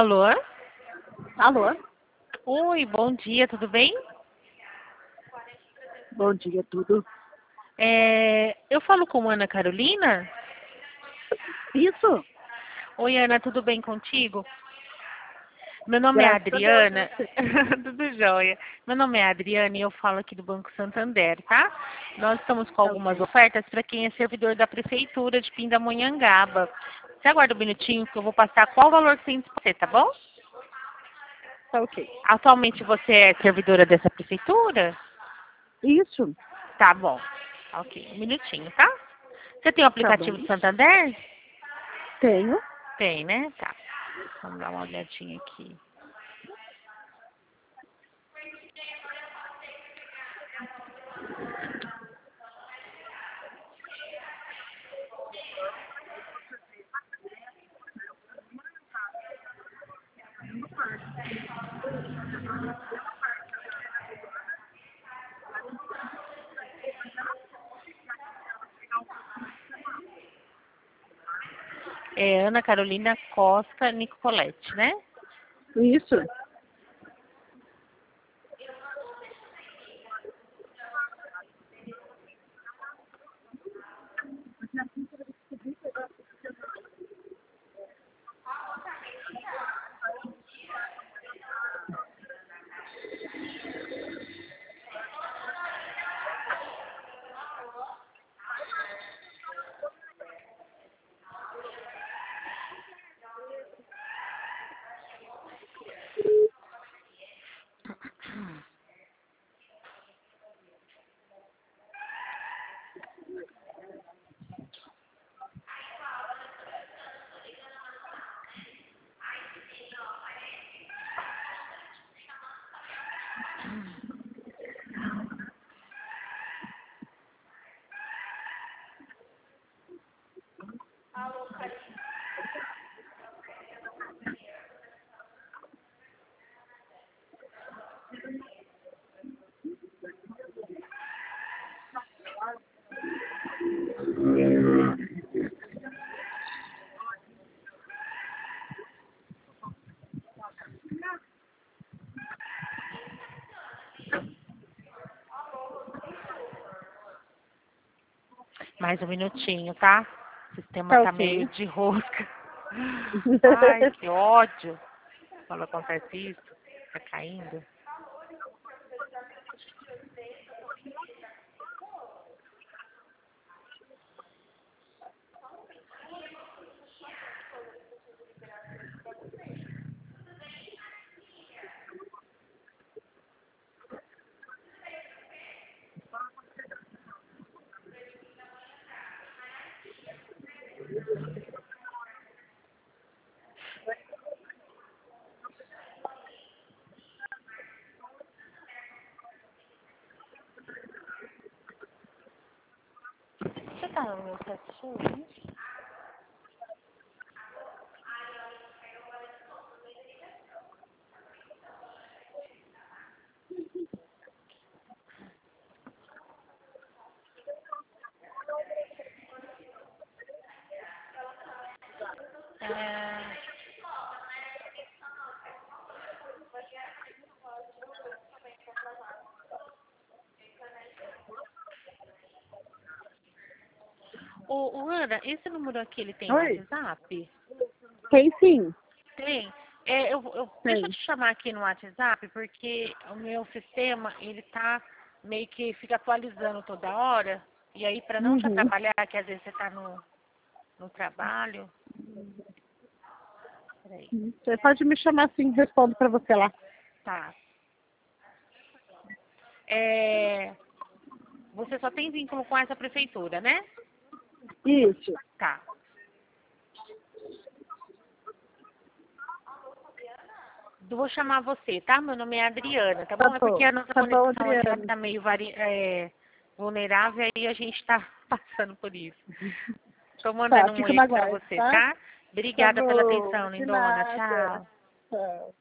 Alô? Alô? Oi, bom dia, tudo bem? Bom dia, tudo. Eu falo com Ana Carolina? Isso? Oi, Ana, tudo bem contigo? Meu nome é Graças a Deus, Adriana. Tudo jóia. Meu nome é Adriana e eu falo aqui do Banco Santander, tá? Nós estamos com algumas ofertas para quem é servidor da Prefeitura de Pindamonhangaba. Você aguarda um minutinho que eu vou passar qual valor que tem para você, tá bom? Tá ok. Atualmente você é servidora dessa prefeitura? Isso? Tá bom. Ok, um minutinho, tá? Você tem o Tá aplicativo bom. do Santander? Tenho. Tem, né? Tá. Vamos dar uma olhadinha aqui. É Ana Carolina Costa Nicolete, né? Isso? Mais um minutinho, tá? O sistema Tá tá ok. meio de rosca. Ai, que ódio. Quando acontece isso, tá caindo. Você tá no meu chat? É... Ana, esse número aqui, ele tem Oi? WhatsApp? Tem sim. Tem. Deixa eu Tem. te chamar aqui no WhatsApp, porque o meu sistema, ele tá meio que fica atualizando toda hora. E aí, para não te Uhum. atrapalhar, que às vezes você tá no trabalho. Peraí. Você pode me chamar assim, respondo pra você lá. Tá. Você só tem vínculo com essa prefeitura, né? Isso. Tá. Vou chamar você, tá? Meu nome é Adriana, tá bom? É porque a nossa Tá bom, conexão aqui ela Adriana. tá meio vulnerável e a gente tá passando por isso. Tô Tá, mandando um fica oi na pra guarda, você, tá? tá? Tá Obrigada pela bom. atenção, De lindona. nada. Tchau. Tchau.